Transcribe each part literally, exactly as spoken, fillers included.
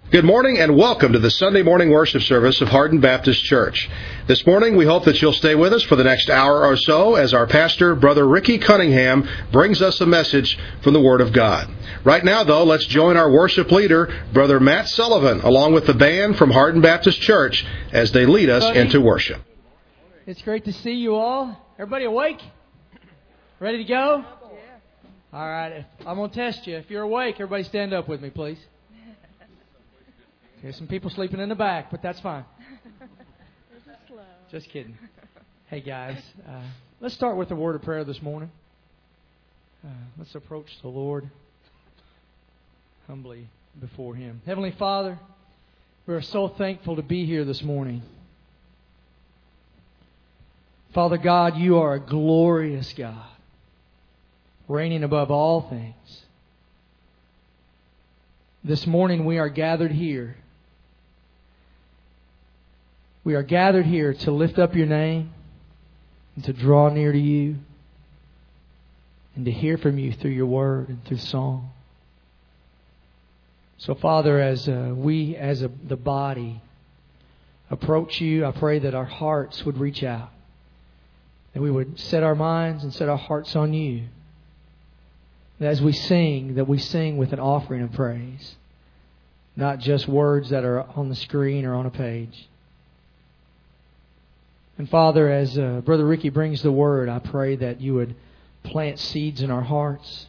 Good morning and welcome to the Sunday morning worship service of Hardin Baptist Church. This morning we hope that you'll stay with us for the next hour or so as our pastor, Brother Ricky Cunningham, brings us a message from the Word of God. Right now, though, let's join our worship leader, Brother Matt Sullivan, along with the band from Hardin Baptist Church as they lead us Buddy, into worship. It's great to see you all. Everybody awake? Ready to go? Yeah. All right. I'm going to test you. If you're awake, everybody stand up with me, please. There's some people sleeping in the back, but that's fine. Just kidding. Hey, guys, uh, let's start with a word of prayer this morning. Uh, let's approach the Lord humbly before Him. Heavenly Father, we are so thankful to be here this morning. Father God, You are a glorious God, reigning above all things. This morning we are gathered here. We are gathered here to lift up Your name and to draw near to You and to hear from You through Your Word and through song. So, Father, as uh, we, as a, the body, approach You, I pray that our hearts would reach out, that we would set our minds and set our hearts on You. That as we sing, that we sing with an offering of praise, not just words that are on the screen or on a page. And Father, as uh, Brother Ricky brings the Word, I pray that You would plant seeds in our hearts.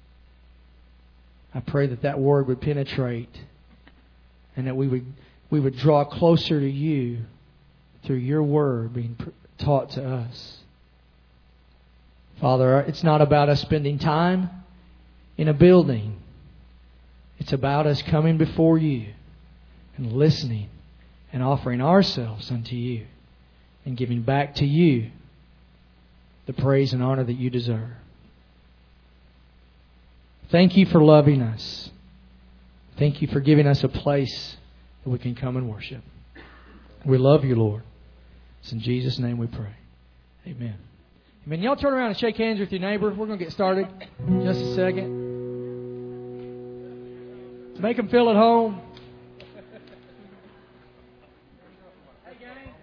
I pray that that Word would penetrate and that we would we would draw closer to You through Your Word being taught to us. Father, it's not about us spending time in a building. It's about us coming before You and listening and offering ourselves unto You and giving back to You the praise and honor that You deserve. Thank You for loving us. Thank You for giving us a place that we can come and worship. We love You, Lord. It's in Jesus' name we pray. Amen. Amen. Y'all turn around and shake hands with your neighbor. We're going to get started in just a second. Make them feel at home. Hey, gang.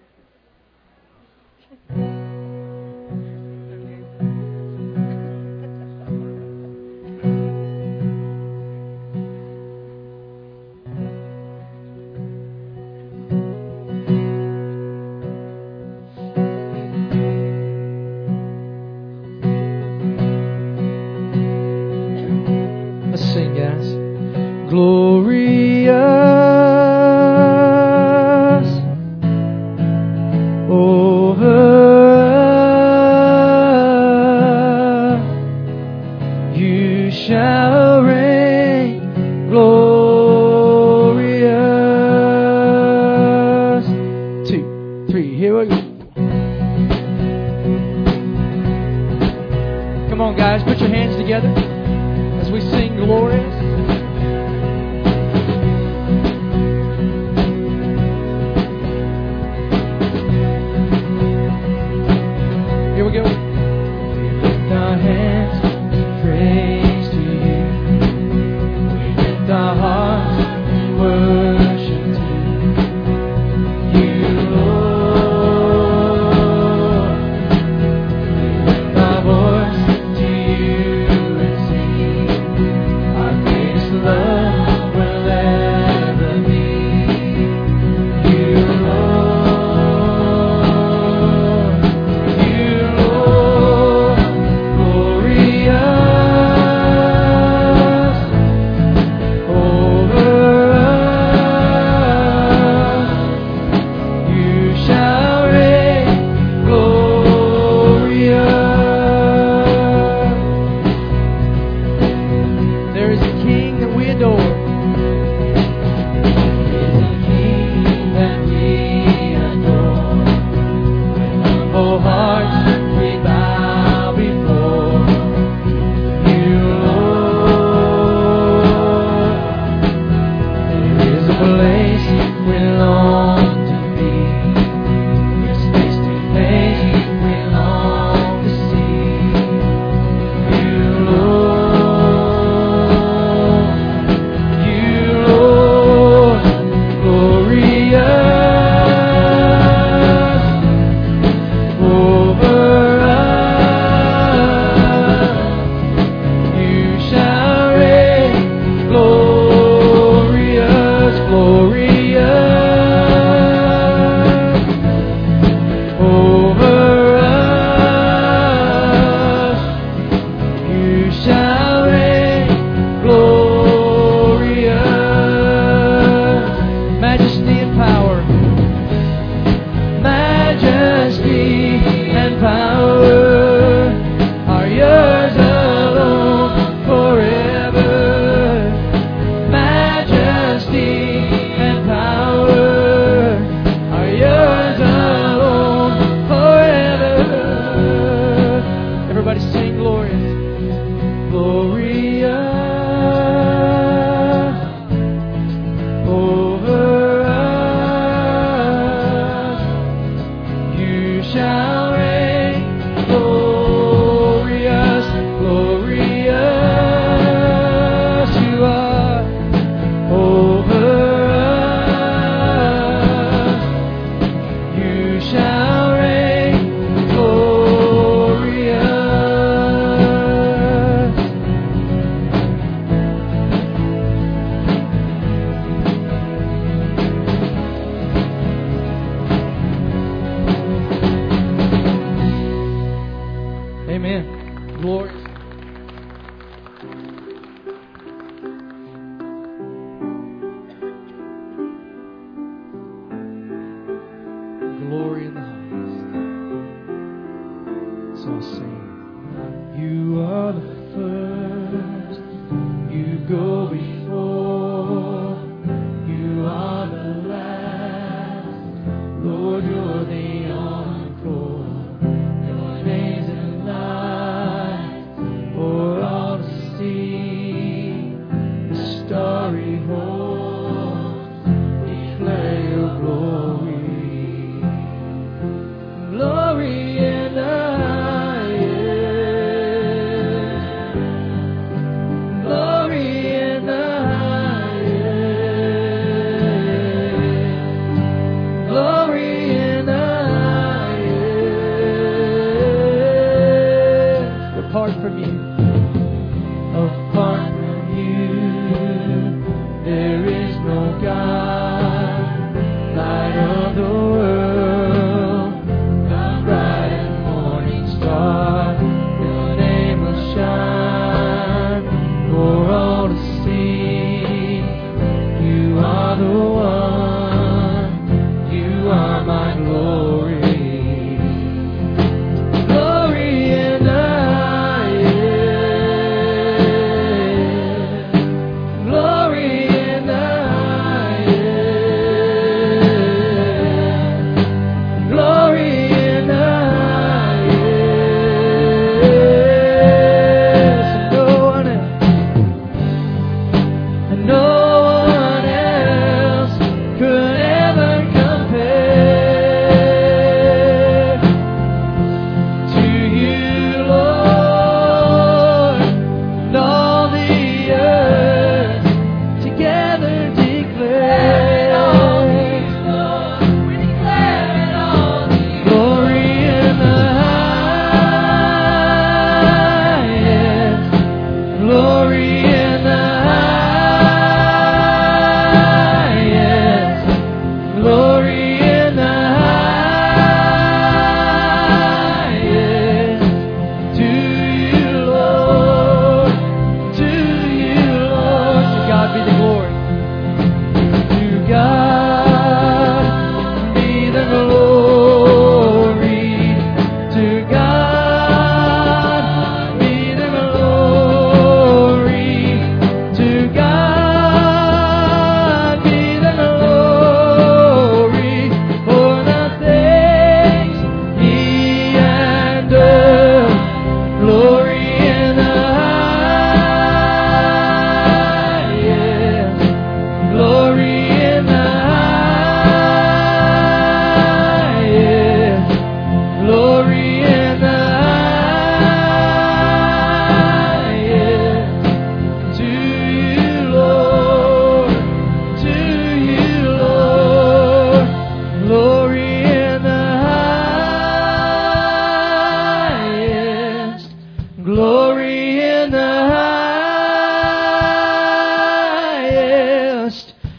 Let's sing, guys. Glorious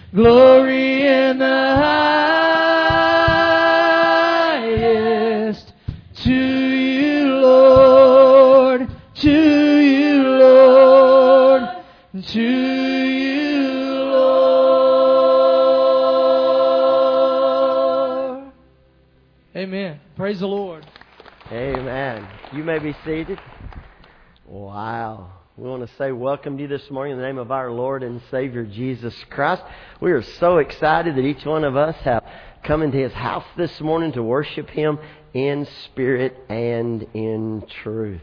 Glory in the highest. To you, Lord. To you, Lord. To you, Lord. Amen. Praise the Lord. Amen. You may be seated. Wow. We want to say welcome to you this morning in the name of our Lord and Savior Jesus Christ. We are so excited that each one of us have come into His house this morning to worship Him in spirit and in truth.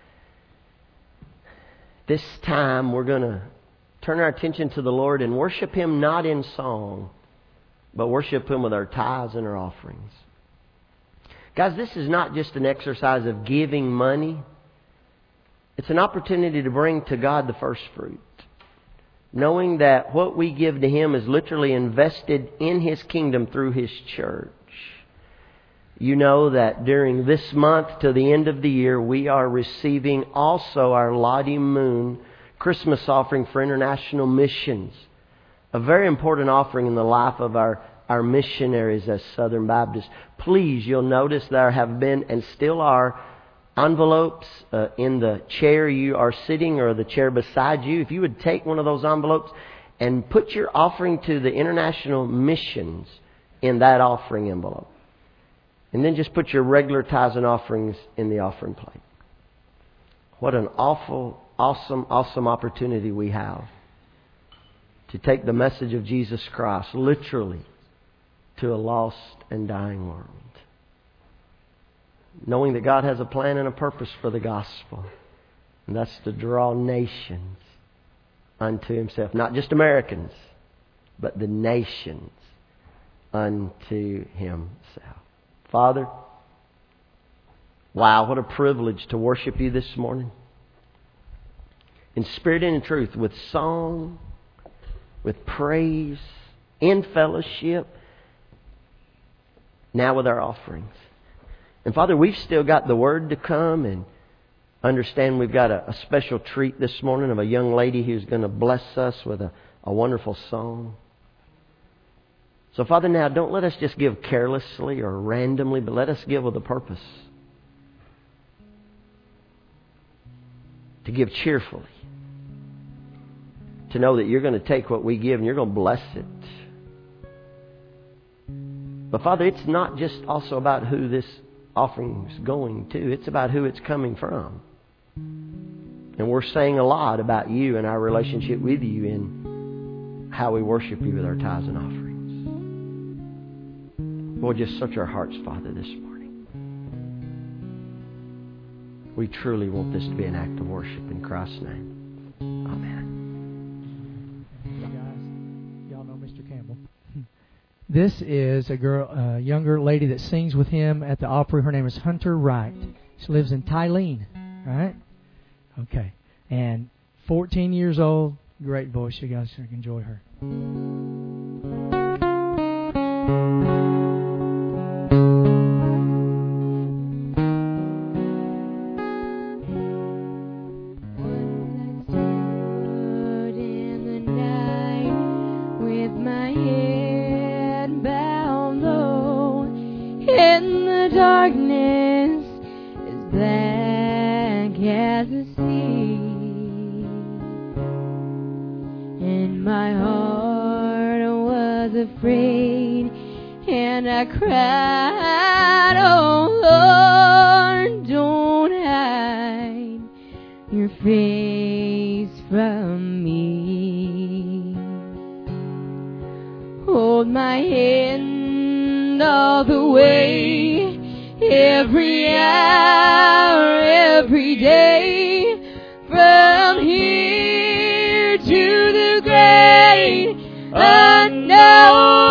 This time we're going to turn our attention to the Lord and worship Him not in song, but worship Him with our tithes and our offerings. Guys, this is not just an exercise of giving money. It's an opportunity to bring to God the first fruit. Knowing that what we give to Him is literally invested in His kingdom through His church. You know that during this month to the end of the year, we are receiving also our Lottie Moon Christmas offering for international missions. A very important offering in the life of our, our missionaries as Southern Baptists. Please, you'll notice there have been and still are envelopes uh, in the chair you are sitting or the chair beside you. If you would take one of those envelopes and put your offering to the international missions in that offering envelope. And then just put your regular tithes and offerings in the offering plate. What an awful, awesome, awesome opportunity we have to take the message of Jesus Christ literally to a lost and dying world. Knowing that God has a plan and a purpose for the gospel. And that's to draw nations unto Himself. Not just Americans, but the nations unto Himself. Father, wow, what a privilege to worship You this morning. In spirit and in truth, with song, with praise, in fellowship, now with our offerings. And Father, we've still got the Word to come, and understand we've got a, a special treat this morning of a young lady who's going to bless us with a, a wonderful song. So Father, now don't let us just give carelessly or randomly, but let us give with a purpose. To give cheerfully. To know that You're going to take what we give and You're going to bless it. But Father, it's not just also about who this offering's going to. It's about who it's coming from. And we're saying a lot about You and our relationship with You in how we worship You with our tithes and offerings. Lord, just search our hearts, Father, this morning. We truly want this to be an act of worship in Christ's name. Amen. Hey guys, y'all know Mister Campbell. This is a girl, a younger lady that sings with him at the Opry. Her name is Hunter Wright. She lives in Thailand, right? Okay. And fourteen years old. Great voice. You guys can enjoy her. Cried, oh Lord, don't hide Your face from me. Hold my hand all the way, every hour, every day, from here to the great unknown.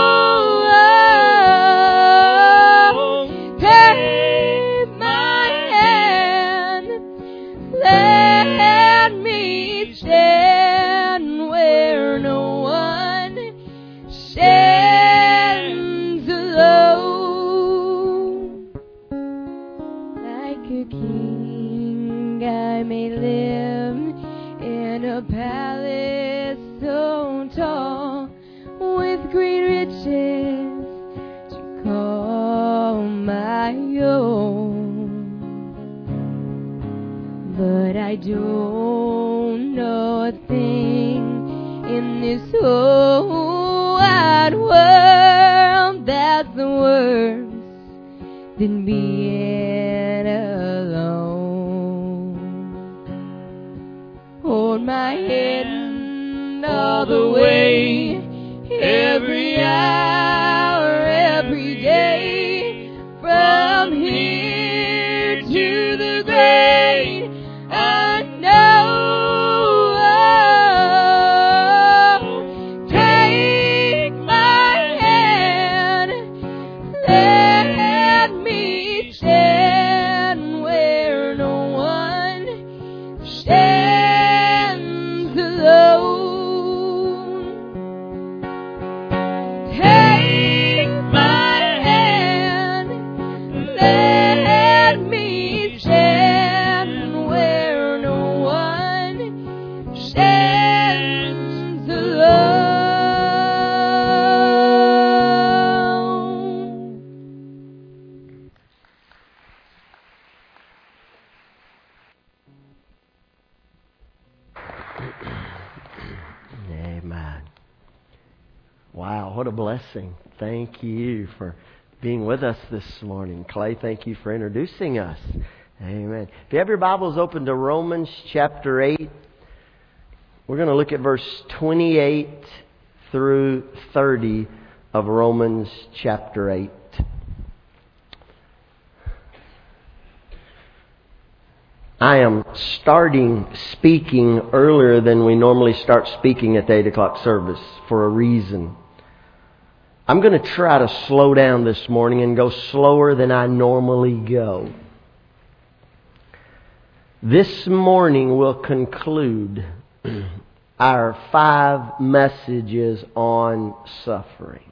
chance to call my own, but I don't know a thing in this whole wide world that's worse than being alone. Hold my hand all the way, every hour, every day, from here to the grave. I know. Take my hand, let me stand where no one stands alone. Take my hand, let me stand where no one stands alone. Amen. Wow, what a blessing. Thank you for being with us this morning. Clay, thank you for introducing us. Amen. If you have your Bibles open to Romans chapter eight, we're going to look at verse twenty-eight through thirty of Romans chapter eight. I am starting speaking earlier than we normally start speaking at the eight o'clock service for a reason. I'm going to try to slow down this morning and go slower than I normally go. This morning we'll conclude our five messages on suffering.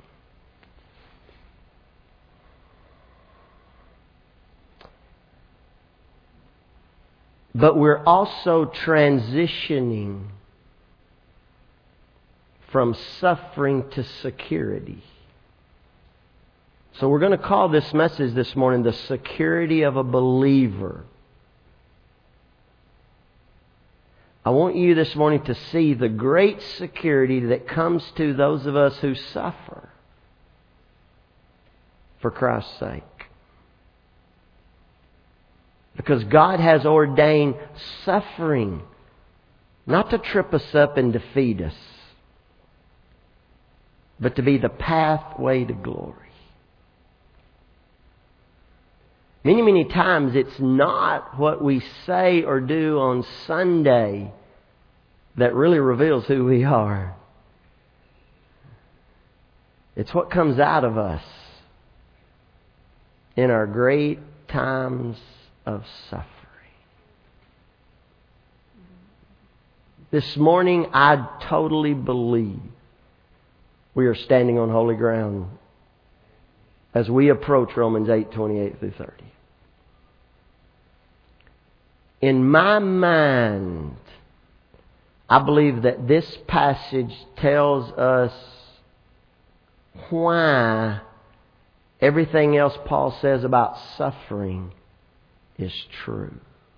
But we're also transitioning from suffering to security. So we're going to call this message this morning, The Security of a Believer. I want you this morning to see the great security that comes to those of us who suffer for Christ's sake. Because God has ordained suffering not to trip us up and defeat us, but to be the pathway to glory. Many, many times it's not what we say or do on Sunday that really reveals who we are. It's what comes out of us in our great times of suffering. This morning, I totally believe we are standing on holy ground as we approach Romans eight, twenty-eight through thirty. In my mind, I believe that this passage tells us why everything else Paul says about suffering is true.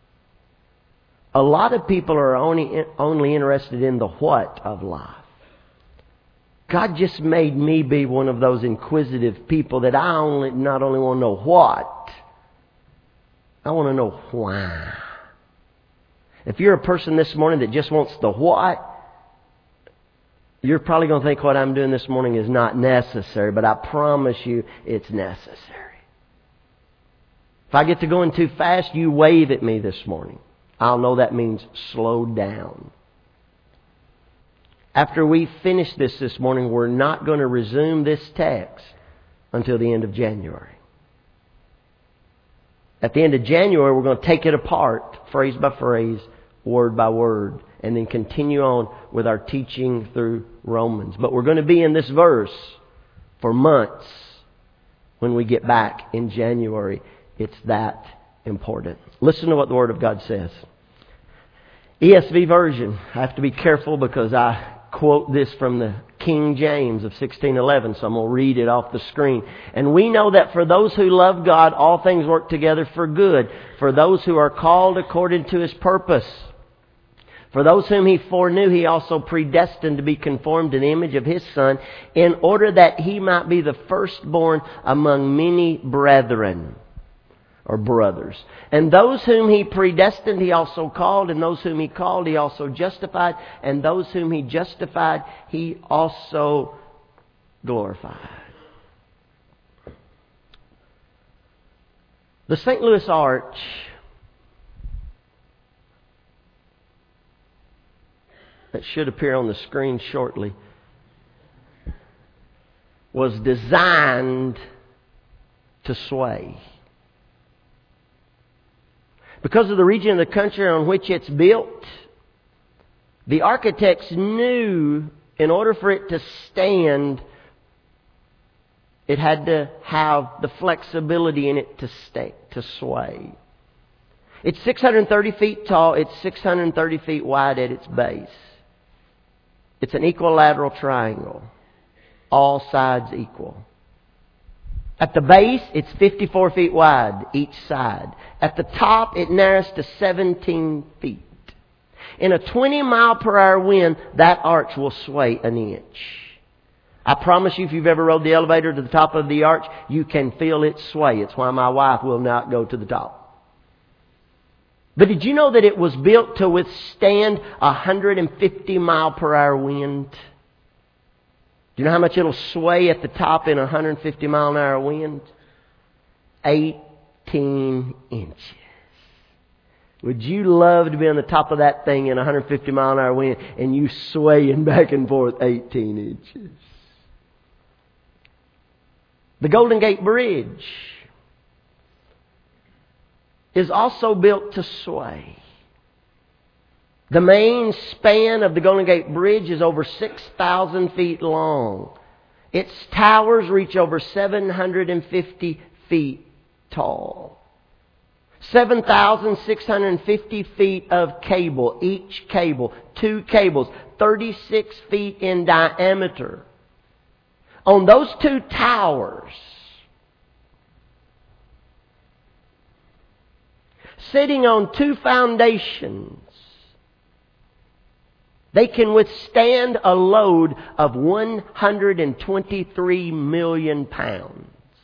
A lot of people are only only interested in the what of life. God just made me be one of those inquisitive people that I only not only want to know what, I want to know why. If you're a person this morning that just wants the what, you're probably going to think what I'm doing this morning is not necessary, but I promise you it's necessary. If I get to going too fast, you wave at me this morning. I'll know that means slow down. After we finish this this morning, we're not going to resume this text until the end of January. At the end of January, we're going to take it apart, phrase by phrase, word by word, and then continue on with our teaching through Romans. But we're going to be in this verse for months when we get back in January. It's that important. Listen to what the Word of God says. E S V version. I have to be careful because I quote this from the King James of sixteen eleven, so I'm going to read it off the screen. And we know that for those who love God, all things work together for good, for those who are called according to His purpose. For those whom He foreknew, He also predestined to be conformed to the image of His Son, in order that He might be the firstborn among many brethren, or brothers. And those whom He predestined, He also called. And those whom He called, He also justified. And those whom He justified, He also glorified. The Saint Louis Arch that should appear on the screen shortly was designed to sway. Because of the region of the country on which it's built, the architects knew in order for it to stand, it had to have the flexibility in it to stay, to sway. It's six hundred thirty feet tall. It's six hundred thirty feet wide at its base. It's an equilateral triangle. All sides equal. At the base, it's fifty-four feet wide each side. At the top, it narrows to seventeen feet. In a twenty mile per hour wind, that arch will sway an inch. I promise you, if you've ever rode the elevator to the top of the arch, you can feel it sway. It's why my wife will not go to the top. But did you know that it was built to withstand a one hundred fifty mile per hour wind? Do you know how much it'll sway at the top in a one hundred fifty mile an hour wind? eighteen inches. Would you love to be on the top of that thing in a one hundred fifty mile an hour wind and you swaying back and forth eighteen inches? The Golden Gate Bridge is also built to sway. The main span of the Golden Gate Bridge is over six thousand feet long. Its towers reach over seven hundred fifty feet tall. seven thousand six hundred fifty feet of cable, each cable, two cables, thirty-six feet in diameter. On those two towers, sitting on two foundations, they can withstand a load of one hundred twenty-three million pounds.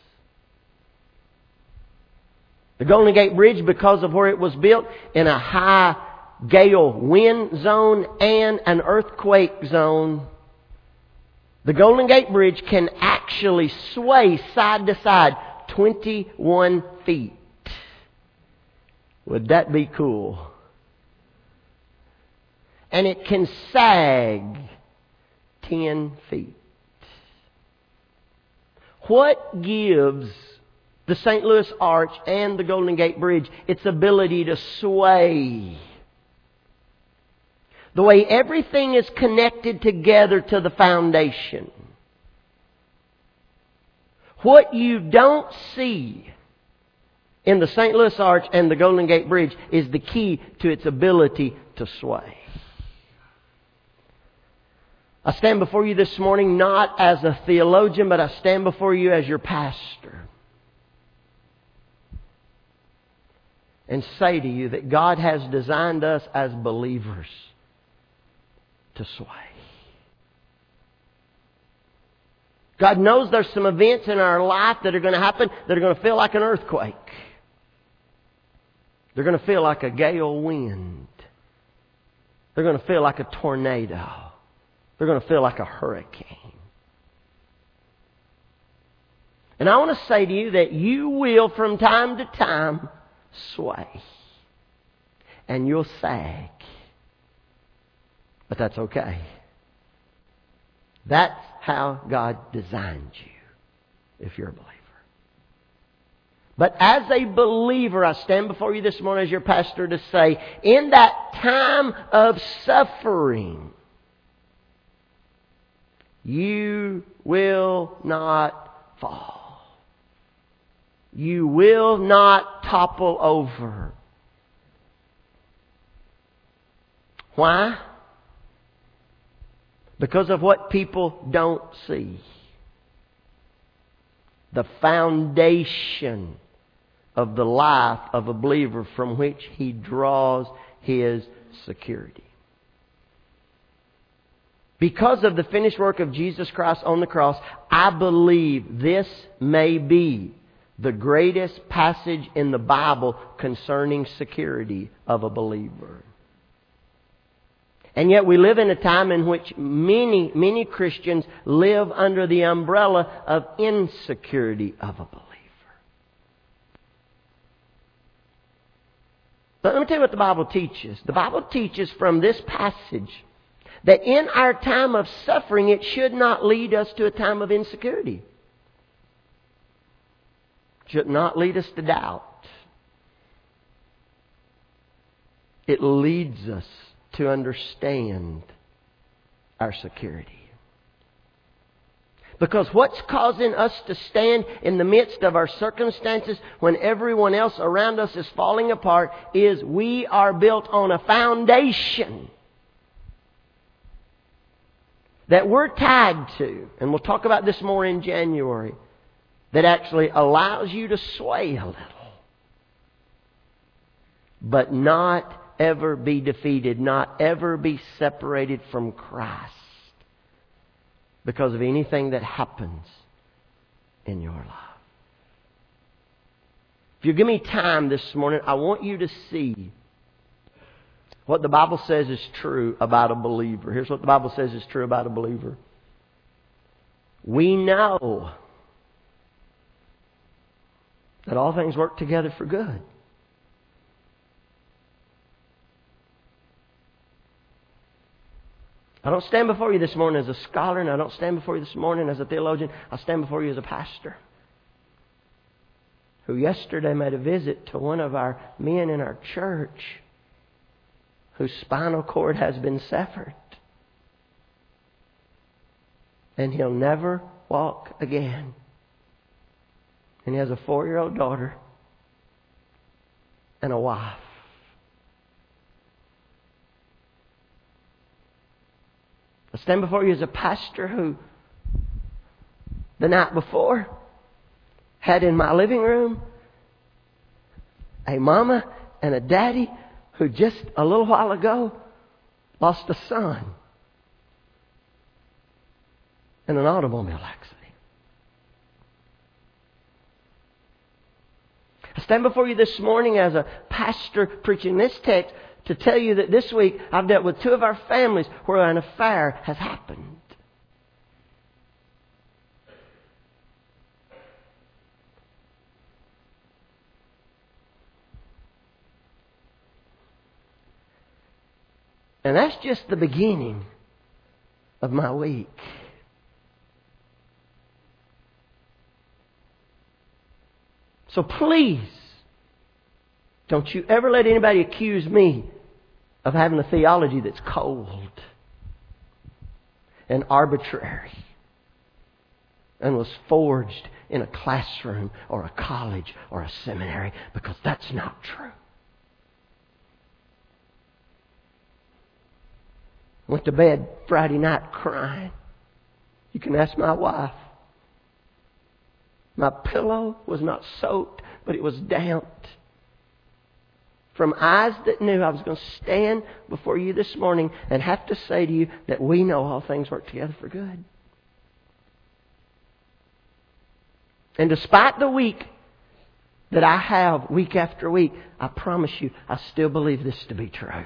The Golden Gate Bridge, because of where it was built, in a high gale wind zone and an earthquake zone, the Golden Gate Bridge can actually sway side to side twenty-one feet. Would that be cool? And it can sag ten feet. What gives the Saint Louis Arch and the Golden Gate Bridge its ability to sway? The way everything is connected together to the foundation. What you don't see in the Saint Louis Arch and the Golden Gate Bridge is the key to its ability to sway. I stand before you this morning not as a theologian, but I stand before you as your pastor. And say to you that God has designed us as believers to sway. God knows there's some events in our life that are going to happen that are going to feel like an earthquake. They're going to feel like a gale wind. They're going to feel like a tornado. They're going to feel like a hurricane. And I want to say to you that you will from time to time sway. And you'll sag. But that's okay. That's how God designed you, if you're a believer. But as a believer, I stand before you this morning as your pastor to say, in that time of suffering, you will not fall. You will not topple over. Why? Because of what people don't see. The foundation of the life of a believer from which he draws his security. Because of the finished work of Jesus Christ on the cross, I believe this may be the greatest passage in the Bible concerning security of a believer. And yet we live in a time in which many, many Christians live under the umbrella of insecurity of a believer. But let me tell you what the Bible teaches. The Bible teaches from this passage that in our time of suffering, it should not lead us to a time of insecurity. It should not lead us to doubt. It leads us to understand our security. Because what's causing us to stand in the midst of our circumstances when everyone else around us is falling apart is we are built on a foundation that we're tagged to, and we'll talk about this more in January, that actually allows you to sway a little, but not ever be defeated, not ever be separated from Christ because of anything that happens in your life. If you give me time this morning, I want you to see what the Bible says is true about a believer. Here's what the Bible says is true about a believer. We know that all things work together for good. I don't stand before you this morning as a scholar, and I don't stand before you this morning as a theologian. I stand before you as a pastor who yesterday made a visit to one of our men in our church whose spinal cord has been severed. And he'll never walk again. And he has a four-year-old daughter and a wife. I stand before you as a pastor who, the night before, had in my living room a mama and a daddy who just a little while ago lost a son in an automobile accident. I stand before you this morning as a pastor preaching this text to tell you that this week I've dealt with two of our families where an affair has happened. And that's just the beginning of my week. So please, don't you ever let anybody accuse me of having a theology that's cold and arbitrary and was forged in a classroom or a college or a seminary, because that's not true. Went to bed Friday night crying. You can ask my wife. My pillow was not soaked, but it was damped. From eyes that knew I was going to stand before you this morning and have to say to you that we know all things work together for good. And despite the week that I have week after week, I promise you, I still believe this to be true.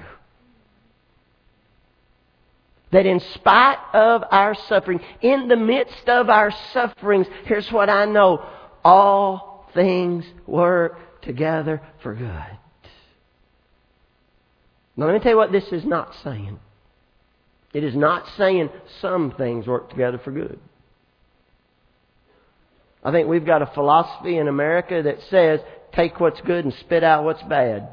That in spite of our suffering, in the midst of our sufferings, here's what I know. All things work together for good. Now let me tell you what this is not saying. It is not saying some things work together for good. I think we've got a philosophy in America that says, take what's good and spit out what's bad.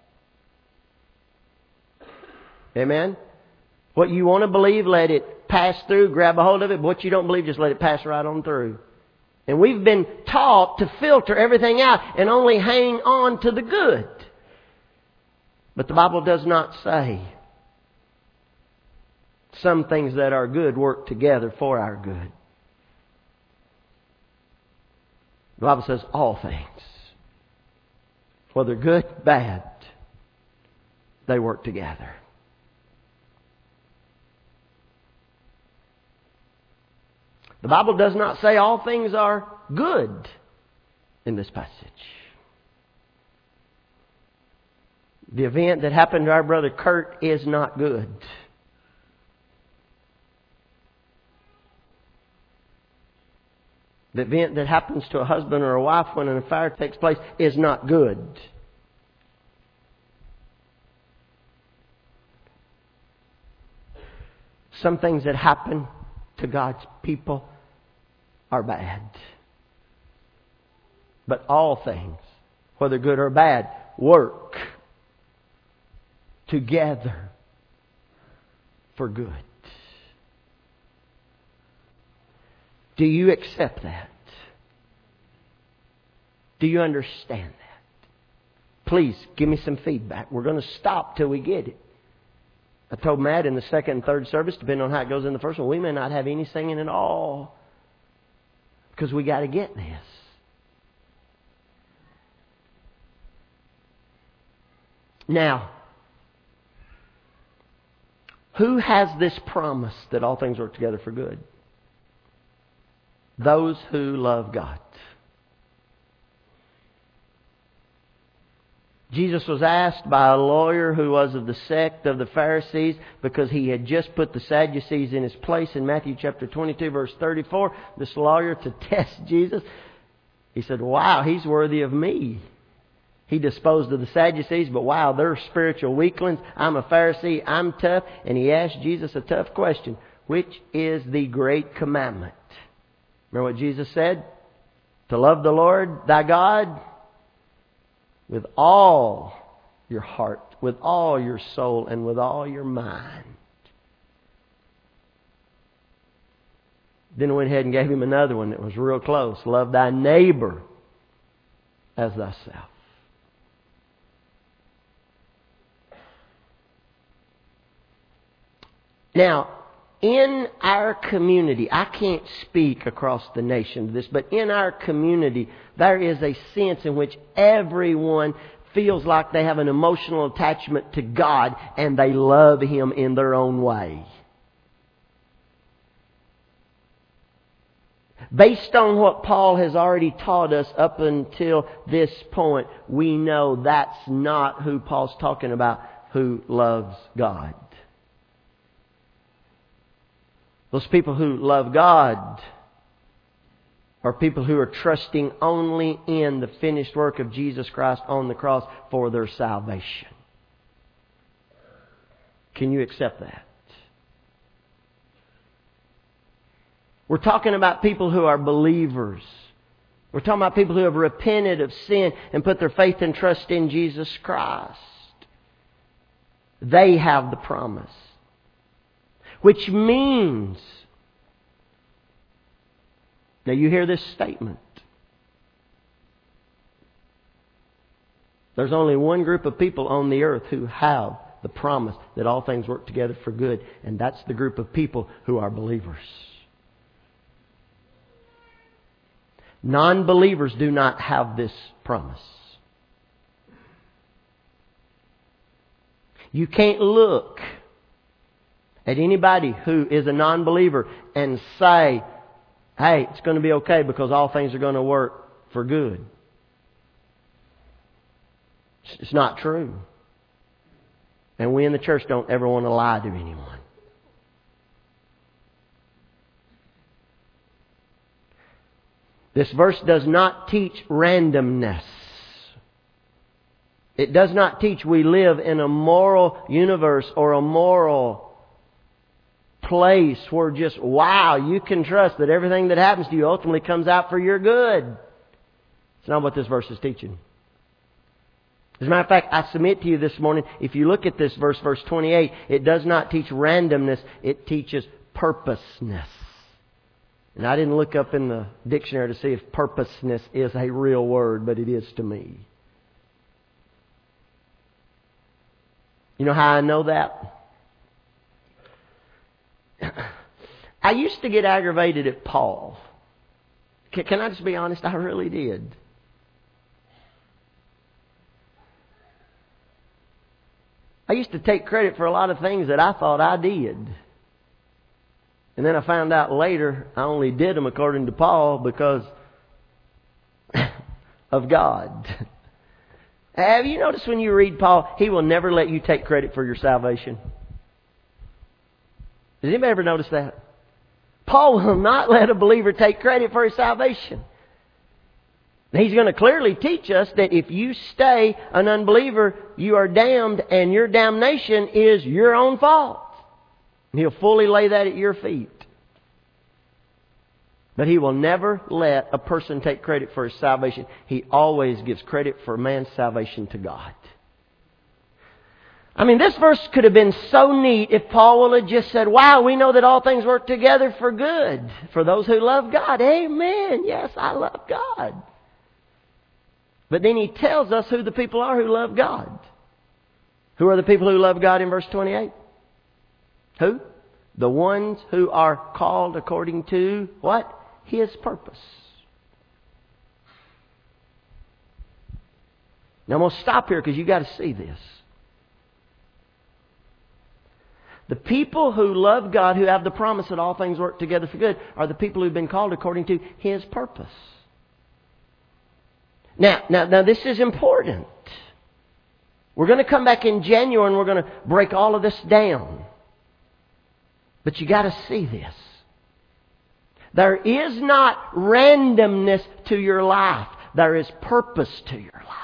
Amen? What you want to believe, let it pass through, grab a hold of it. But what you don't believe, just let it pass right on through. And we've been taught to filter everything out and only hang on to the good. But the Bible does not say some things that are good work together for our good. The Bible says all things, whether good, bad, they work together. The Bible does not say all things are good in this passage. The event that happened to our brother Kurt is not good. The event that happens to a husband or a wife when an affair takes place is not good. Some things that happen to God's people are bad. But all things, whether good or bad, work together for good. Do you accept that? Do you understand that? Please give me some feedback. We're going to stop till we get it. I told Matt in the second and third service, depending on how it goes in the first one, we may not have any singing at all. Because we got to get this. Now, who has this promise that all things work together for good? Those who love God. Jesus was asked by a lawyer who was of the sect of the Pharisees because he had just put the Sadducees in his place in Matthew chapter twenty-two verse thirty-four. This lawyer, to test Jesus, he said, wow, he's worthy of me. He disposed of the Sadducees, but wow, they're spiritual weaklings. I'm a Pharisee, I'm tough. And he asked Jesus a tough question. Which is the great commandment? Remember what Jesus said? To love the Lord thy God with all your heart, with all your soul, and with all your mind. Then he went ahead and gave him another one that was real close. Love thy neighbor as thyself. Now, in our community, I can't speak across the nation to this, but in our community, there is a sense in which everyone feels like they have an emotional attachment to God and they love Him in their own way. Based on what Paul has already taught us up until this point, we know that's not who Paul's talking about, who loves God. Those people who love God are people who are trusting only in the finished work of Jesus Christ on the cross for their salvation. Can you accept that? We're talking about people who are believers. We're talking about people who have repented of sin and put their faith and trust in Jesus Christ. They have the promise. Which means, now you hear this statement. There's only one group of people on the earth who have the promise that all things work together for good, and that's the group of people who are believers. Non-believers do not have this promise. You can't look at anybody who is a non-believer and say, hey, it's going to be okay because all things are going to work for good. It's not true. And we in the church don't ever want to lie to anyone. This verse does not teach randomness. It does not teach we live in a moral universe or a moral place where just, wow, you can trust that everything that happens to you ultimately comes out for your good. It's not what this verse is teaching. As a matter of fact, I submit to you this morning, if you look at this verse, verse twenty-eight, it does not teach randomness, it teaches purposeness. And I didn't look up in the dictionary to see if purposeness is a real word, but it is to me. You know how I know that? I used to get aggravated at Paul. Can, can I just be honest? I really did. I used to take credit for a lot of things that I thought I did. And then I found out later I only did them according to Paul because of God. Have you noticed when you read Paul, he will never let you take credit for your salvation? Has anybody ever noticed that? Paul will not let a believer take credit for his salvation. He's going to clearly teach us that if you stay an unbeliever, you are damned, and your damnation is your own fault. And he'll fully lay that at your feet. But he will never let a person take credit for his salvation. He always gives credit for man's salvation to God. I mean, this verse could have been so neat if Paul would have just said, wow, we know that all things work together for good for those who love God. Amen. Yes, I love God. But then he tells us who the people are who love God. Who are the people who love God in verse twenty-eight? Who? The ones who are called according to what? His purpose. Now I'm going to stop here because you've got to see this. The people who love God, who have the promise that all things work together for good, are the people who've been called according to His purpose. Now, now, now this is important. We're going to come back in January and we're going to break all of this down. But you got to see this. There is not randomness to your life. There is purpose to your life.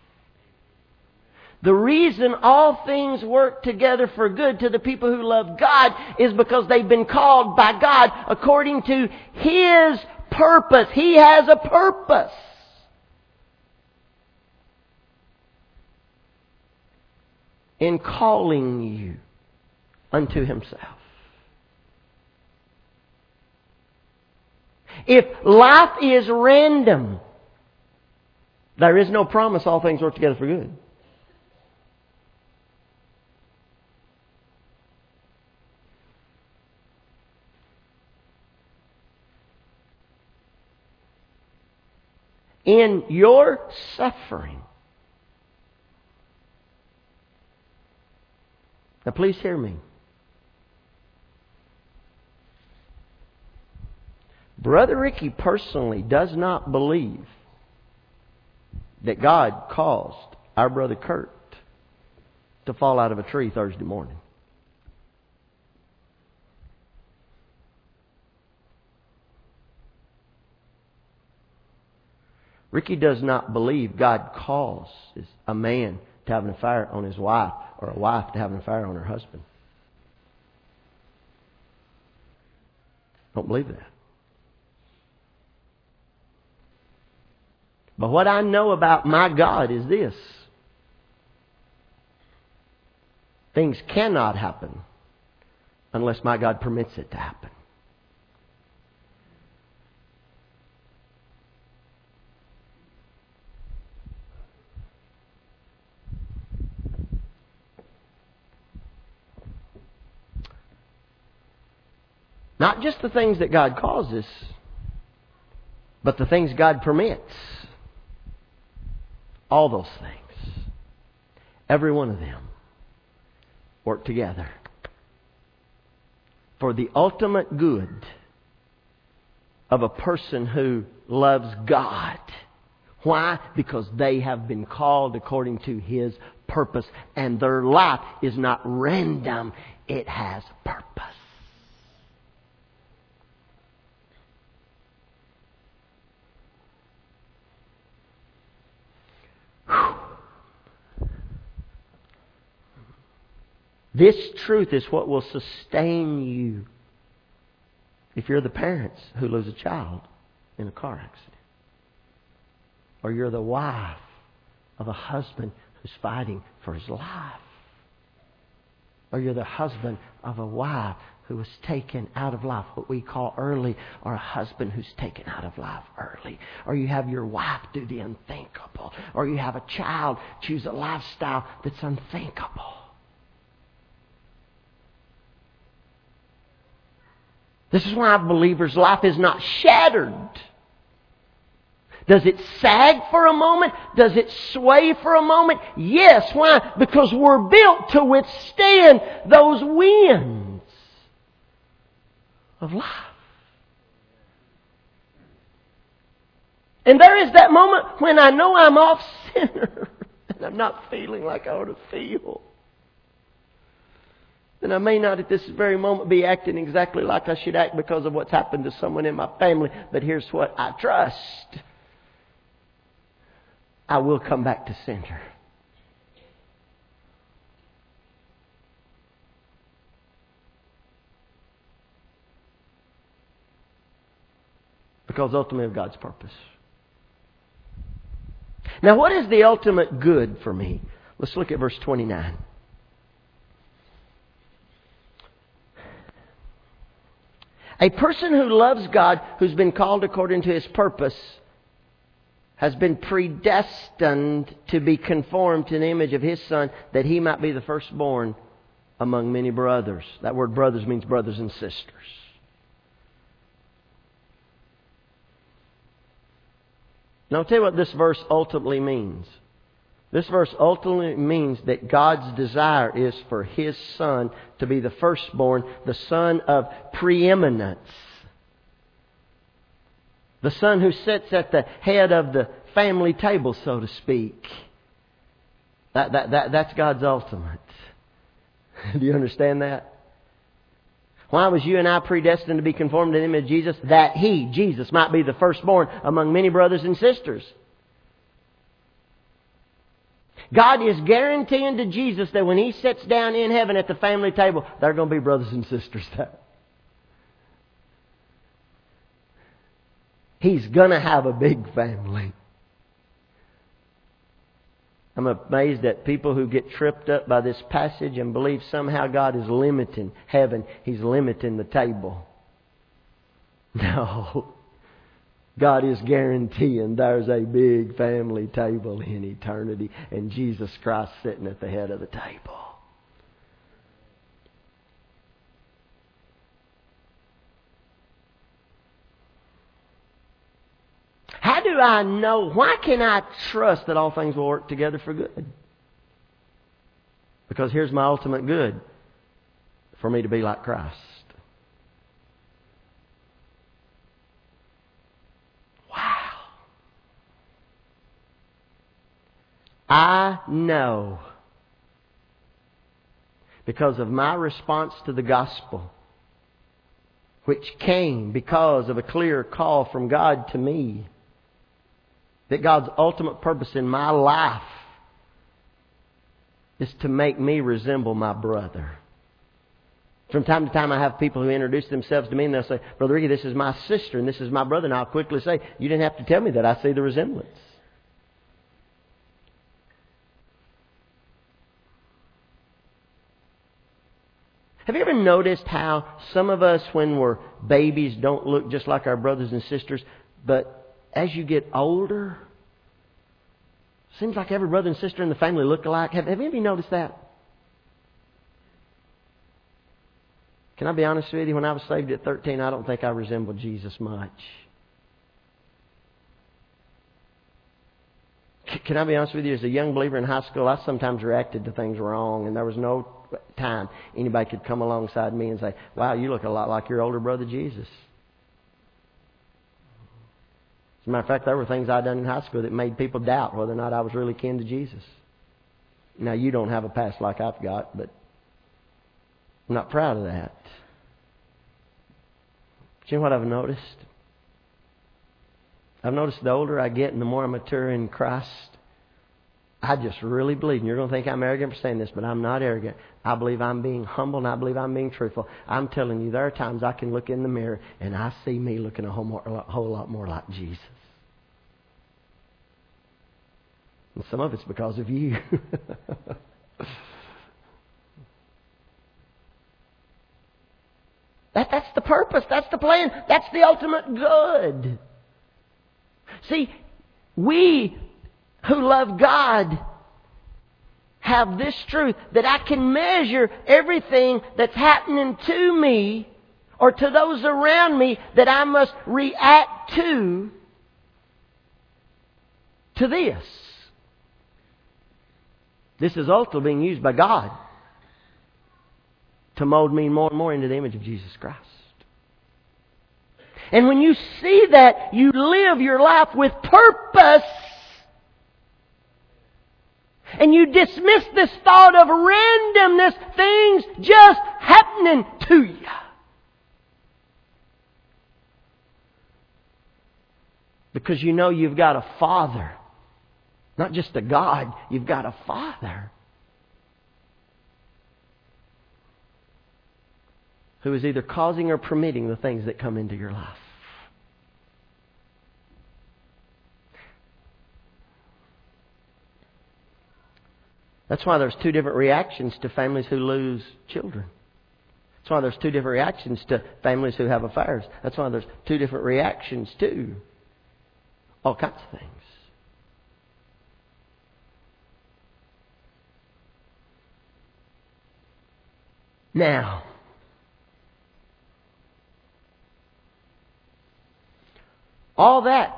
The reason all things work together for good to the people who love God is because they've been called by God according to His purpose. He has a purpose. In calling you unto Himself. If life is random, there is no promise all things work together for good. In your suffering. Now please hear me. Brother Ricky personally does not believe that God caused our brother Kurt to fall out of a tree Thursday morning. Ricky does not believe God causes a man to have an affair on his wife or a wife to have an affair on her husband. Don't believe that. But what I know about my God is this. Things cannot happen unless my God permits it to happen. Not just the things that God causes, but the things God permits. All those things, every one of them, work together for the ultimate good of a person who loves God. Why? Because they have been called according to His purpose, and their life is not random, it has purpose. This truth is what will sustain you if you're the parents who lose a child in a car accident. Or you're the wife of a husband who's fighting for his life. Or you're the husband of a wife who was taken out of life, what we call early, or a husband who's taken out of life early. Or you have your wife do the unthinkable. Or you have a child choose a lifestyle that's unthinkable. This is why a believer's life is not shattered. Does it sag for a moment? Does it sway for a moment? Yes. Why? Because we're built to withstand those winds of life. And there is that moment when I know I'm off center and I'm not feeling like I ought to feel. And I may not at this very moment be acting exactly like I should act because of what's happened to someone in my family. But here's what I trust. I will come back to center. Because ultimately of God's purpose. Now, what is the ultimate good for me? Let's look at verse twenty-nine. A person who loves God, who's been called according to His purpose, has been predestined to be conformed to the image of His Son, that He might be the firstborn among many brothers. That word brothers means brothers and sisters. Now I'll tell you what this verse ultimately means. This verse ultimately means that God's desire is for His Son to be the firstborn, the son of preeminence. The son who sits at the head of the family table, so to speak. That, that, that, that's God's ultimate. Do you understand that? Why was you and I predestined to be conformed to the image of Jesus? That He, Jesus, might be the firstborn among many brothers and sisters. God is guaranteeing to Jesus that when He sits down in heaven at the family table, there are going to be brothers and sisters there. He's going to have a big family. I'm amazed at people who get tripped up by this passage and believe somehow God is limiting heaven. He's limiting the table. No. God is guaranteeing there's a big family table in eternity and Jesus Christ sitting at the head of the table. How do I know? Why can I trust that all things will work together for good? Because here's my ultimate good. For me to be like Christ. Wow. I know, because of my response to the gospel, which came because of a clear call from God to me, that God's ultimate purpose in my life is to make me resemble my brother. From time to time I have people who introduce themselves to me and they'll say, Brother Ricky, this is my sister and this is my brother. And I'll quickly say, you didn't have to tell me that. I see the resemblance. Have you ever noticed how some of us, when we're babies, don't look just like our brothers and sisters, but as you get older, seems like every brother and sister in the family look alike. Have, have any of you noticed that? Can I be honest with you? When I was saved at thirteen, I don't think I resembled Jesus much. Can I be honest with you? As a young believer in high school, I sometimes reacted to things wrong, and there was no time anybody could come alongside me and say, wow, you look a lot like your older brother Jesus. As a matter of fact, there were things I'd done in high school that made people doubt whether or not I was really kin to Jesus. Now, you don't have a past like I've got, but I'm not proud of that. But you know what I've noticed? I've noticed the older I get and the more I mature in Christ, I just really believe, and you're going to think I'm arrogant for saying this, but I'm not arrogant. I believe I'm being humble and I believe I'm being truthful. I'm telling you, there are times I can look in the mirror and I see me looking a whole, more, a whole lot more like Jesus. And some of it's because of you. that, that's the purpose. That's the plan. That's the ultimate good. See, we who love God have this truth that I can measure everything that's happening to me or to those around me that I must react to, to this. This is ultimately being used by God to mold me more and more into the image of Jesus Christ. And when you see that, you live your life with purpose. And you dismiss this thought of randomness, things just happening to you. Because you know you've got a Father. Not just a God, you've got a Father. Who is either causing or permitting the things that come into your life. That's why there's two different reactions to families who lose children. That's why there's two different reactions to families who have affairs. That's why there's two different reactions to all kinds of things. Now, all that's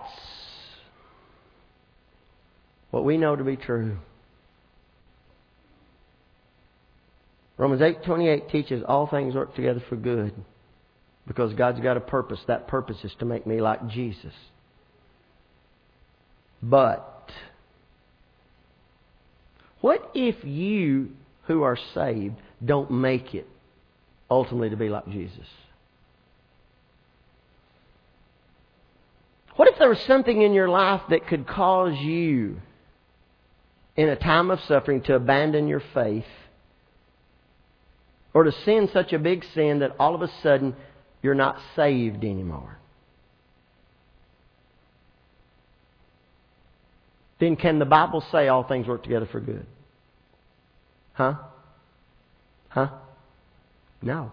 what we know to be true. Romans eight twenty-eight teaches all things work together for good because God's got a purpose. That purpose is to make me like Jesus. But what if you who are saved don't make it ultimately to be like Jesus? What if there was something in your life that could cause you in a time of suffering to abandon your faith or to sin such a big sin that all of a sudden you're not saved anymore? Then can the Bible say all things work together for good? Huh? Huh? No.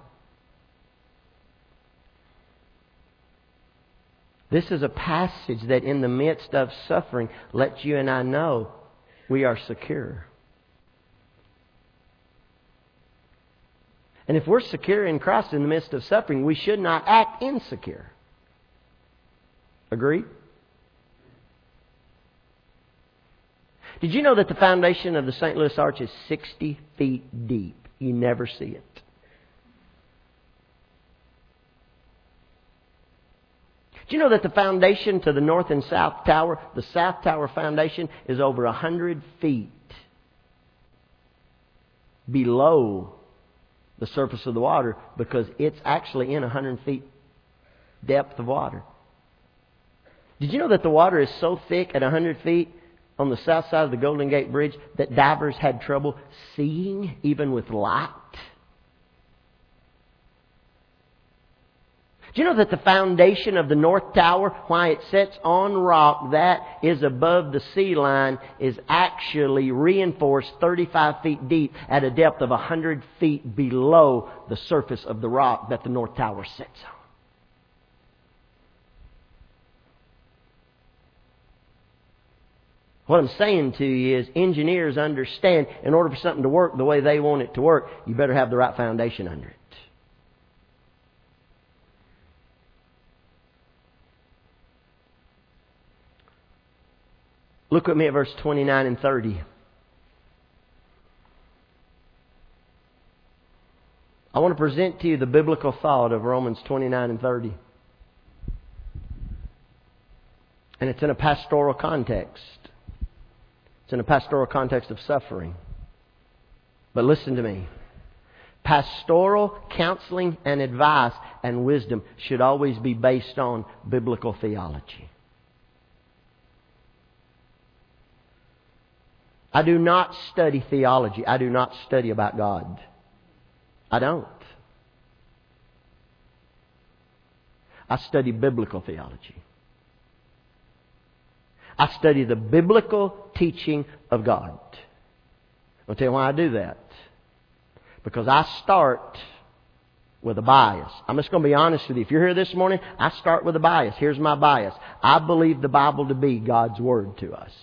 This is a passage that in the midst of suffering lets you and I know we are secure. And if we're secure in Christ in the midst of suffering, we should not act insecure. Agree? Did you know that the foundation of the Saint Louis Arch is sixty feet deep? You never see it. Do you know that the foundation to the north and south tower, the south tower foundation, is over one hundred feet below the surface of the water because it's actually in one hundred feet depth of water? Did you know that the water is so thick at one hundred feet on the south side of the Golden Gate Bridge that divers had trouble seeing even with light? Do you know that the foundation of the North Tower, why it sits on rock that is above the sea line, is actually reinforced thirty-five feet deep at a depth of one hundred feet below the surface of the rock that the North Tower sits on? What I'm saying to you is engineers understand in order for something to work the way they want it to work, you better have the right foundation under it. Look with me at verse twenty-nine and thirty. I want to present to you the biblical thought of Romans twenty-nine and thirty. And it's in a pastoral context. It's in a pastoral context of suffering. But listen to me. Pastoral counseling and advice and wisdom should always be based on biblical theology. I do not study theology. I do not study about God. I don't. I study biblical theology. I study the biblical teaching of God. I'll tell you why I do that. Because I start with a bias. I'm just going to be honest with you. If you're here this morning, I start with a bias. Here's my bias. I believe the Bible to be God's Word to us.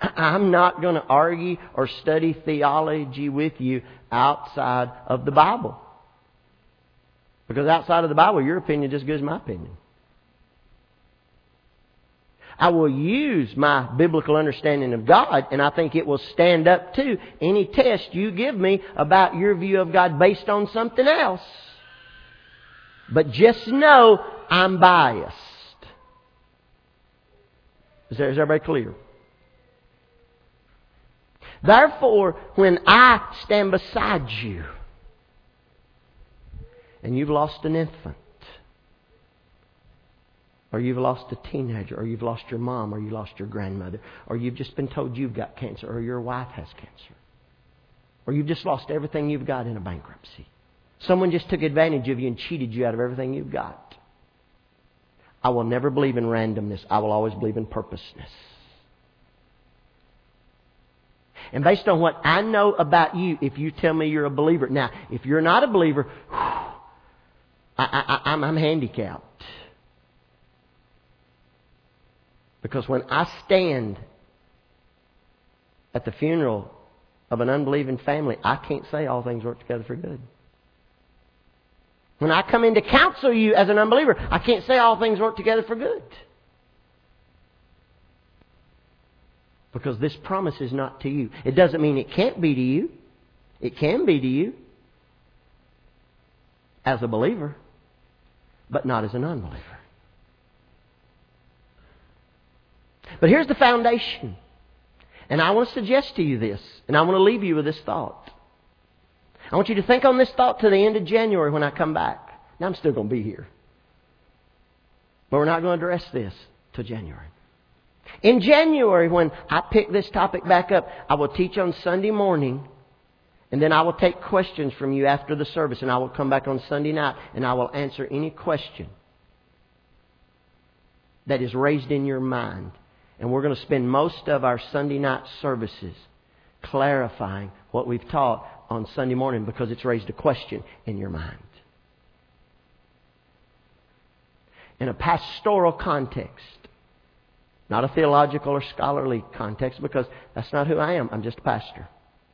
I'm not going to argue or study theology with you outside of the Bible. Because outside of the Bible, your opinion is just as good as my opinion. I will use my biblical understanding of God, and I think it will stand up to any test you give me about your view of God based on something else. But just know I'm biased. Is, there, is everybody clear? Therefore, when I stand beside you and you've lost an infant, or you've lost a teenager, or you've lost your mom, or you lost your grandmother, or you've just been told you've got cancer, or your wife has cancer, or you've just lost everything you've got in a bankruptcy. Someone just took advantage of you and cheated you out of everything you've got. I will never believe in randomness. I will always believe in purposeness. And based on what I know about you, if you tell me you're a believer. Now, if you're not a believer, whew, I, I, I'm, I'm handicapped. Because when I stand at the funeral of an unbelieving family, I can't say all things work together for good. When I come in to counsel you as an unbeliever, I can't say all things work together for good. Because this promise is not to you. It doesn't mean it can't be to you. It can be to you as a believer, but not as an unbeliever. But here's the foundation. And I want to suggest to you this, and I want to leave you with this thought. I want you to think on this thought to the end of January when I come back. Now, I'm still going to be here. But we're not going to address this till January. In January, when I pick this topic back up, I will teach on Sunday morning, and then I will take questions from you after the service, and I will come back on Sunday night, and I will answer any question that is raised in your mind. And we're going to spend most of our Sunday night services clarifying what we've taught on Sunday morning because it's raised a question in your mind. In a pastoral context, not a theological or scholarly context, because that's not who I am. I'm just a pastor.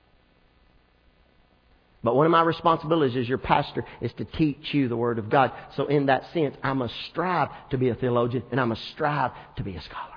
But one of my responsibilities as your pastor is to teach you the Word of God. So in that sense, I must strive to be a theologian and I must strive to be a scholar.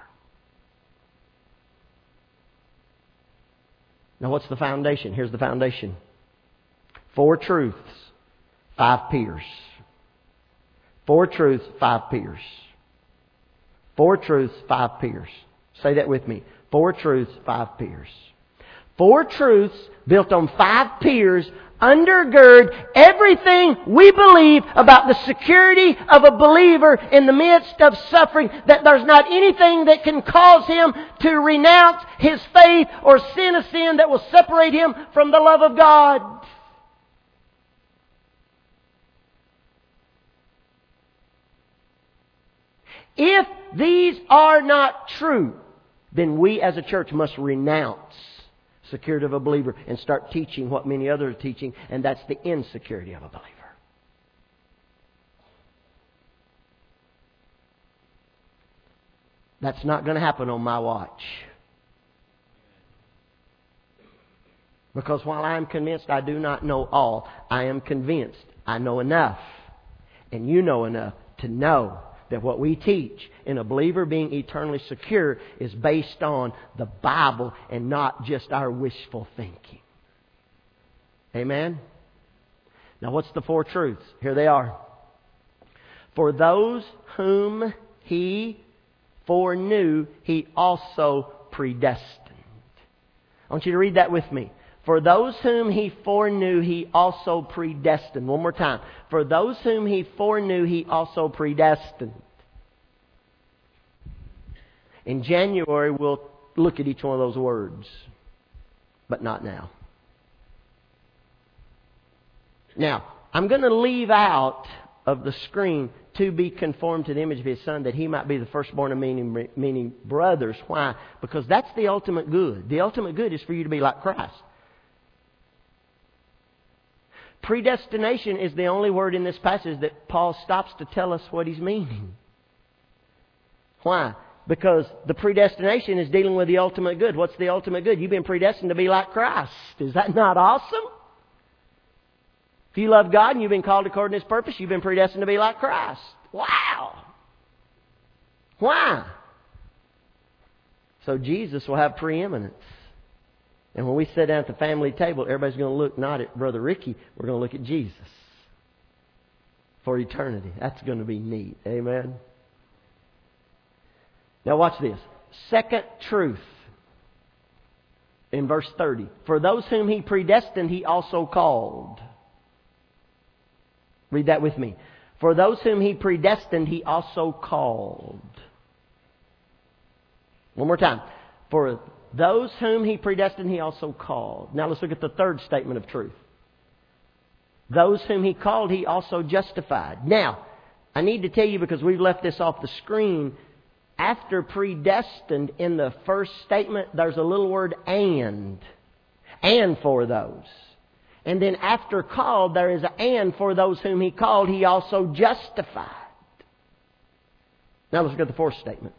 Now, what's the foundation? Here's the foundation. Four truths, five peers. Four truths, five peers. Four truths, five peers. Say that with me. Four truths, five peers. Four truths built on five peers undergird everything we believe about the security of a believer in the midst of suffering, that there's not anything that can cause him to renounce his faith or sin a sin that will separate him from the love of God. If these are not true, then we as a church must renounce security of a believer and start teaching what many others are teaching, and that's the insecurity of a believer. That's not going to happen on my watch. Because while I am convinced I do not know all, I am convinced I know enough, and you know enough to know that what we teach in a believer being eternally secure is based on the Bible and not just our wishful thinking. Amen? Now, what's the four truths? Here they are. For those whom He foreknew, He also predestined. I want you to read that with me. For those whom He foreknew, He also predestined. One more time. For those whom He foreknew, He also predestined. In January, we'll look at each one of those words. But not now. Now, I'm going to leave out of the screen to be conformed to the image of His Son, that He might be the firstborn of many, many brothers. Why? Because that's the ultimate good. The ultimate good is for you to be like Christ. Predestination is the only word in this passage that Paul stops to tell us what he's meaning. Why? Because the predestination is dealing with the ultimate good. What's the ultimate good? You've been predestined to be like Christ. Is that not awesome? If you love God and you've been called according to His purpose, you've been predestined to be like Christ. Wow! Why? So Jesus will have preeminence. And when we sit down at the family table, everybody's going to look not at Brother Ricky, we're going to look at Jesus for eternity. That's going to be neat. Amen? Now watch this. Second truth in verse thirty. For those whom He predestined, He also called. Read that with me. For those whom He predestined, He also called. One more time. For those whom He predestined, He also called. Now let's look at the third statement of truth. Those whom He called, He also justified. Now, I need to tell you, because we've left this off the screen, after predestined in the first statement, there's a little word and. And for those. And then after called, there is an and for those whom He called, He also justified. Now let's look at the fourth statement.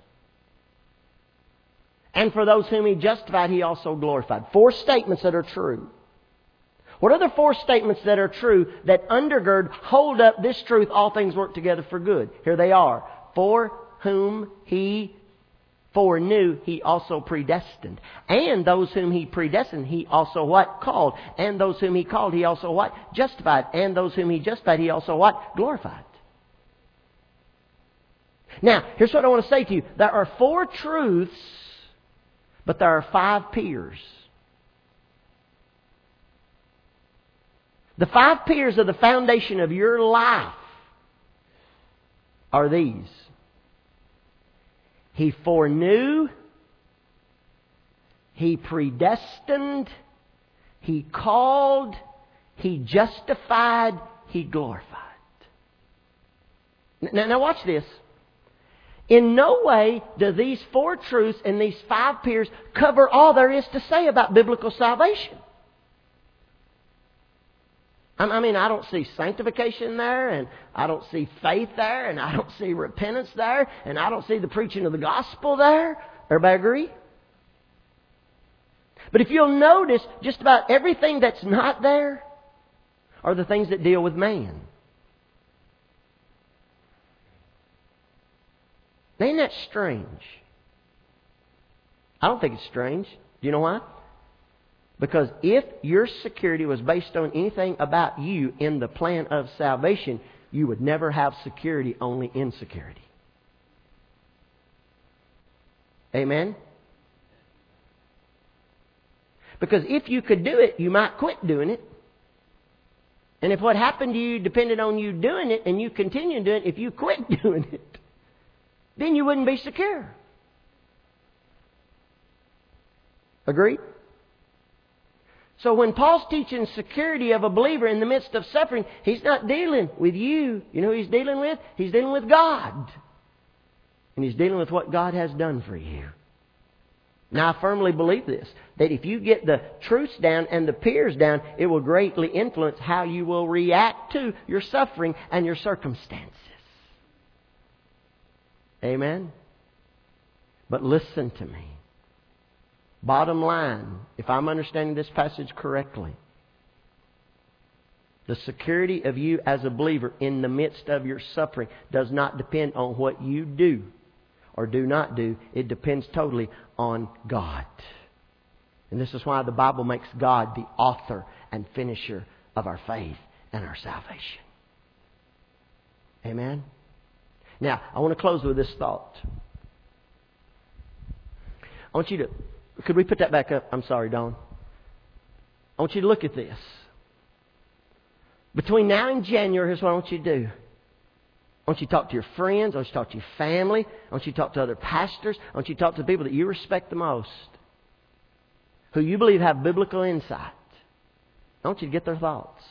And for those whom He justified, He also glorified. Four statements that are true. What are the four statements that are true that undergird, hold up this truth, all things work together for good? Here they are. For whom He foreknew, He also predestined. And those whom He predestined, He also what? Called. And those whom He called, He also what? Justified. And those whom He justified, He also what? Glorified. Now, here's what I want to say to you. There are four truths, but there are five piers. The five piers of the foundation of your life are these. He foreknew, He predestined, He called, He justified, He glorified. Now, now watch this. In no way do these four truths and these five piers cover all there is to say about biblical salvation. I mean, I don't see sanctification there, and I don't see faith there, and I don't see repentance there, and I don't see the preaching of the gospel there. Everybody agree? But if you'll notice, just about everything that's not there are the things that deal with man. Ain't that strange? I don't think it's strange. Do you know why? Because if your security was based on anything about you in the plan of salvation, you would never have security, only insecurity. Amen? Because if you could do it, you might quit doing it. And if what happened to you depended on you doing it and you continue doing it, if you quit doing it, then you wouldn't be secure. Agreed? So when Paul's teaching security of a believer in the midst of suffering, he's not dealing with you. You know who he's dealing with? He's dealing with God. And he's dealing with what God has done for you. Now, I firmly believe this, that if you get the truths down and the piers down, it will greatly influence how you will react to your suffering and your circumstances. Amen? But listen to me. Bottom line, if I'm understanding this passage correctly, the security of you as a believer in the midst of your suffering does not depend on what you do or do not do. It depends totally on God. And this is why the Bible makes God the author and finisher of our faith and our salvation. Amen? Now, I want to close with this thought. I want you to... Could we put that back up? I'm sorry, Dawn. I want you to look at this. Between now and January, here's what I want you to do. I want you to talk to your friends. I want you to talk to your family. I want you to talk to other pastors. I want you to talk to the people that you respect the most, who you believe have biblical insight. I want you to get their thoughts.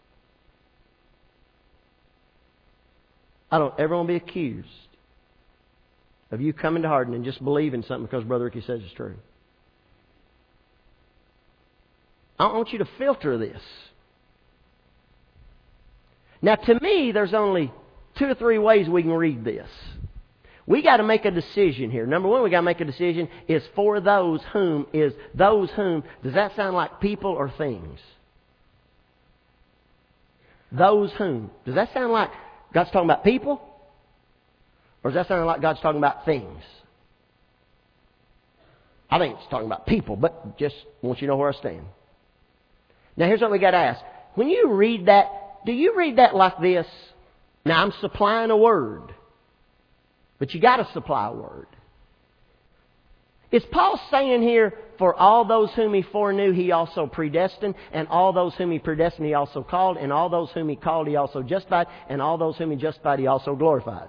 I don't ever want to be accused of you coming to Hardin and just believing something because Brother Ricky says it's true. I want you to filter this. Now, to me, there's only two or three ways we can read this. We got to make a decision here. Number one, we got to make a decision is for those whom is those whom. Does that sound like people or things? Those whom. Does that sound like God's talking about people? Or does that sound like God's talking about things? I think it's talking about people, but just want you to know where I stand. Now here's what we got to ask. When you read that, do you read that like this? Now I'm supplying a word. But you got to supply a word. Is Paul saying here, for all those whom He foreknew, He also predestined, and all those whom He predestined, He also called, and all those whom He called, He also justified, and all those whom He justified, He also glorified?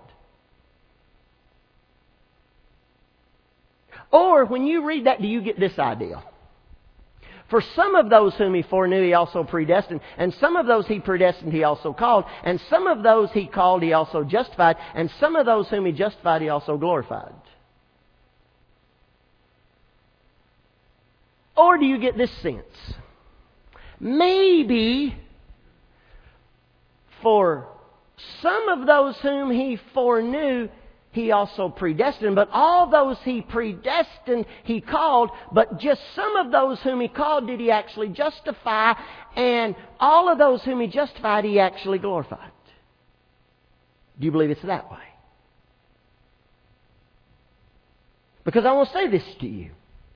Or when you read that, do you get this idea? For some of those whom He foreknew, He also predestined. And some of those He predestined, He also called. And some of those He called, He also justified. And some of those whom He justified, He also glorified. Or do you get this sense? Maybe for some of those whom He foreknew, He also predestined, but all those He predestined, He called, but just some of those whom He called did He actually justify, and all of those whom He justified, He actually glorified. Do you believe it's that way? Because I want to say this to you.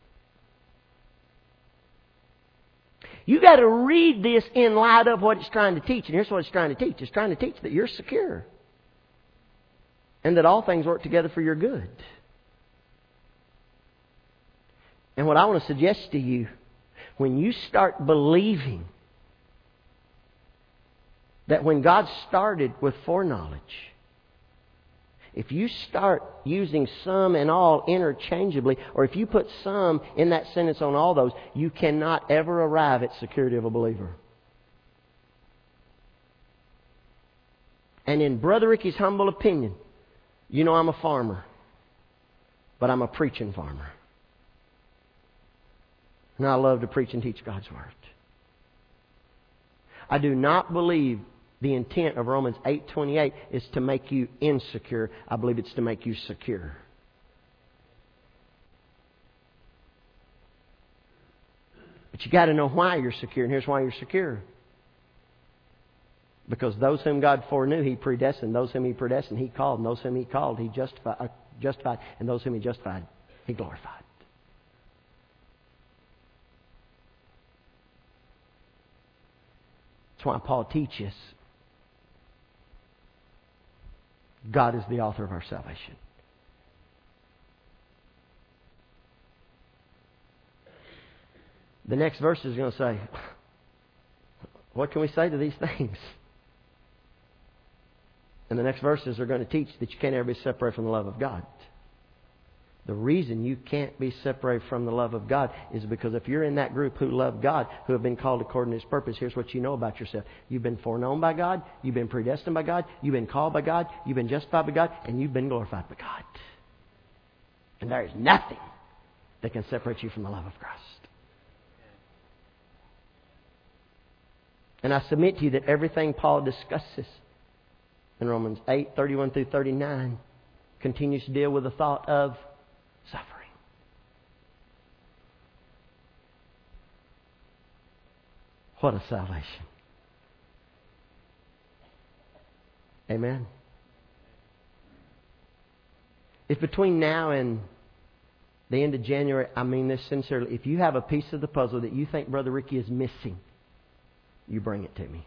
You got to read this in light of what it's trying to teach, and here's what it's trying to teach. It's trying to teach that you're secure. And that all things work together for your good. And what I want to suggest to you, when you start believing that when God started with foreknowledge, if you start using some and all interchangeably, or if you put some in that sentence on all those, you cannot ever arrive at security of a believer. And in Brother Ricky's humble opinion, you know I'm a farmer, but I'm a preaching farmer. And I love to preach and teach God's Word. I do not believe the intent of Romans eight twenty-eight is to make you insecure. I believe it's to make you secure. But you got to know why you're secure, and here's why you're secure. Because those whom God foreknew, He predestined. Those whom He predestined, He called. And those whom He called, He justified. Uh, justified. And those whom He justified, He glorified. That's why Paul teaches God is the author of our salvation. The next verse is going to say, what can we say to these things? And the next verses are going to teach that you can't ever be separated from the love of God. The reason you can't be separated from the love of God is because if you're in that group who love God, who have been called according to His purpose, here's what you know about yourself. You've been foreknown by God, you've been predestined by God, you've been called by God, you've been justified by God, and you've been glorified by God. And there is nothing that can separate you from the love of Christ. And I submit to you that everything Paul discusses in Romans eight, thirty-one through thirty-nine continues to deal with the thought of suffering. What a salvation. Amen. If between now and the end of January, I mean this sincerely, if you have a piece of the puzzle that you think Brother Ricky is missing, you bring it to me.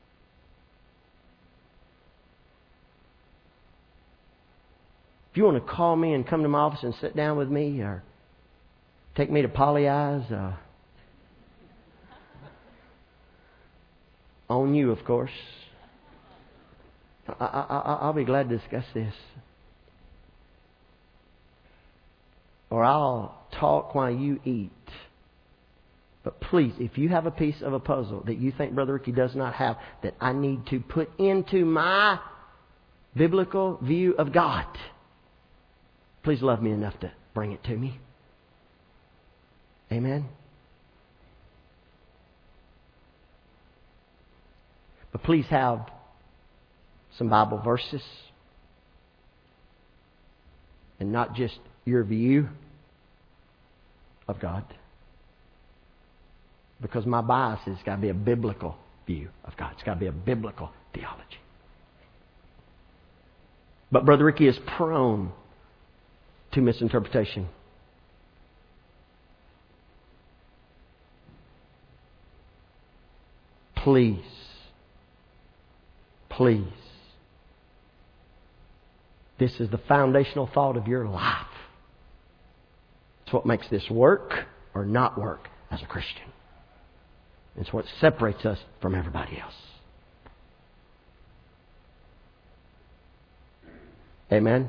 If you want to call me and come to my office and sit down with me, or take me to Polly Eyes, uh, on you, of course. I, I, I, I'll be glad to discuss this. Or I'll talk while you eat. But please, if you have a piece of a puzzle that you think Brother Ricky does not have, that I need to put into my biblical view of God, please love me enough to bring it to me. Amen? But please have some Bible verses. and not just your view of God. Because my bias has got to be a biblical view of God. It's got to be a biblical theology. But Brother Ricky is prone to misinterpretation. Please, please, this is the foundational thought of your life. It's what makes this work or not work as a Christian. It's what separates us from everybody else. Amen?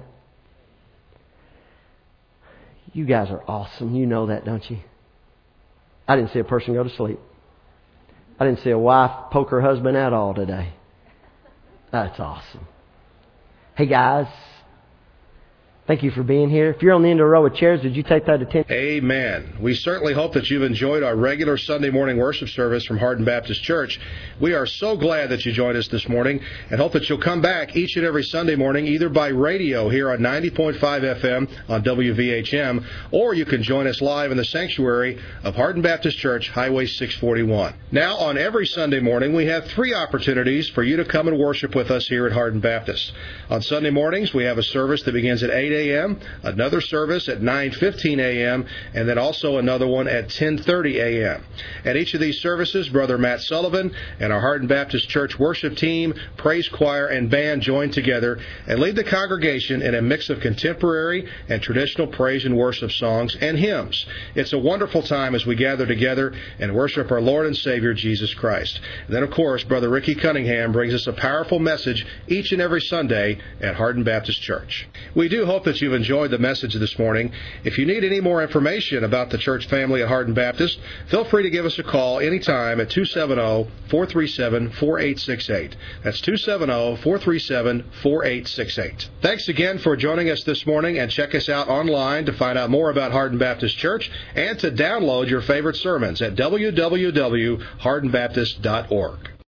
You guys are awesome. You know that, don't you? I didn't see a person go to sleep. I didn't see a wife poke her husband at all today. That's awesome. Hey guys, thank you for being here. If you're on the end of a row of chairs, did you take that attention? Amen. We certainly hope that you've enjoyed our regular Sunday morning worship service from Hardin Baptist Church. We are so glad that you joined us this morning and hope that you'll come back each and every Sunday morning either by radio here on ninety point five F M on W V H M, or you can join us live in the sanctuary of Hardin Baptist Church, Highway six forty-one. Now, on every Sunday morning, we have three opportunities for you to come and worship with us here at Hardin Baptist. On Sunday mornings, we have a service that begins at eight A M, another service at nine fifteen A M, and then also another one at ten thirty A M At each of these services, Brother Matt Sullivan and our Hardin Baptist Church worship team, praise choir, and band join together and lead the congregation in a mix of contemporary and traditional praise and worship songs and hymns. It's a wonderful time as we gather together and worship our Lord and Savior, Jesus Christ. And then, of course, Brother Ricky Cunningham brings us a powerful message each and every Sunday at Hardin Baptist Church. We do hope that you've enjoyed the message this morning. If you need any more information about the church family at Hardin Baptist, feel free to give us a call anytime at two seven zero, four three seven, four eight six eight. That's two seven zero, four three seven, four eight six eight. Thanks again for joining us this morning, and check us out online to find out more about Hardin Baptist Church and to download your favorite sermons at w w w dot hardin baptist dot org.